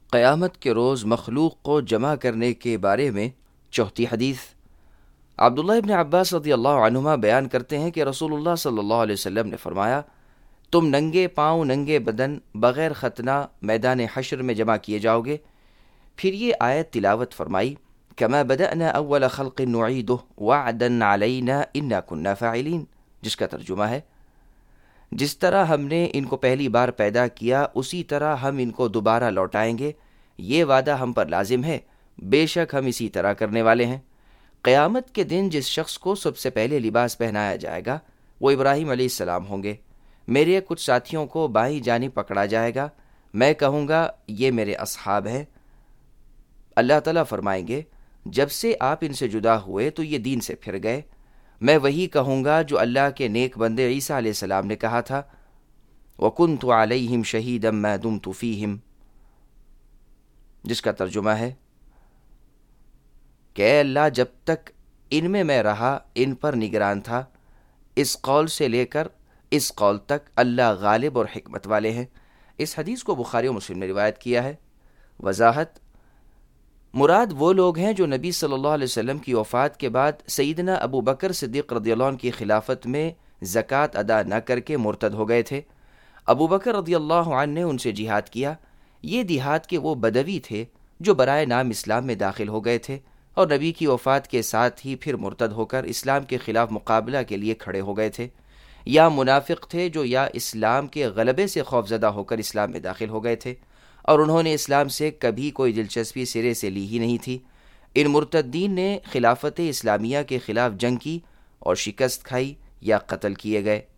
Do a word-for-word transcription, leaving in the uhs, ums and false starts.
قیامت کے روز مخلوق کو جمع کرنے کے بارے میں چوتھی حدیث۔ عبداللہ ابن عباس رضی اللہ عنہما بیان کرتے ہیں کہ رسول اللہ صلی اللہ علیہ وسلم نے فرمایا، تم ننگے پاؤں ننگے بدن بغیر ختنہ میدان حشر میں جمع کیے جاؤ گے۔ پھر یہ آیت تلاوت فرمائی، کما بدأنا اول خلق نعیدہ وعدا علینا انا کنا فاعلین، جس کا ترجمہ ہے، جس طرح ہم نے ان کو پہلی بار پیدا کیا اسی طرح ہم ان کو دوبارہ لوٹائیں گے، یہ وعدہ ہم پر لازم ہے، بے شک ہم اسی طرح کرنے والے ہیں۔ قیامت کے دن جس شخص کو سب سے پہلے لباس پہنایا جائے گا وہ ابراہیم علیہ السلام ہوں گے۔ میرے کچھ ساتھیوں کو بائیں جانب پکڑا جائے گا، میں کہوں گا یہ میرے اصحاب ہیں۔ اللہ تعالیٰ فرمائیں گے، جب سے آپ ان سے جدا ہوئے تو یہ دین سے پھر گئے۔ میں وہی کہوں گا جو اللہ کے نیک بندے عیسیٰ علیہ السلام نے کہا تھا، وَكُنْتُ عَلَيْهِمْ شَهِيدًا مَا دُمْتُ فِيهِمْ، جس کا ترجمہ ہے کہ اے اللہ جب تک ان میں میں رہا ان پر نگران تھا۔ اس قول سے لے کر اس قول تک اللہ غالب اور حکمت والے ہیں۔ اس حدیث کو بخاری و مسلم نے روایت کیا ہے۔ وضاحت، مراد وہ لوگ ہیں جو نبی صلی اللہ علیہ وسلم کی وفات کے بعد سیدنا ابو بکر صدیق رضی اللہ عنہ کی خلافت میں زکوٰۃ ادا نہ کر کے مرتد ہو گئے تھے۔ ابو بکر رضی اللہ عنہ نے ان سے جہاد کیا۔ یہ دیہات کے وہ بدوی تھے جو برائے نام اسلام میں داخل ہو گئے تھے اور نبی کی وفات کے ساتھ ہی پھر مرتد ہو کر اسلام کے خلاف مقابلہ کے لیے کھڑے ہو گئے تھے۔ یا منافق تھے جو یا اسلام کے غلبے سے خوفزدہ ہو کر اسلام میں داخل ہو گئے تھے اور انہوں نے اسلام سے کبھی کوئی دلچسپی سرے سے لی ہی نہیں تھی۔ ان مرتدین نے خلافت اسلامیہ کے خلاف جنگ کی اور شکست کھائی یا قتل کیے گئے۔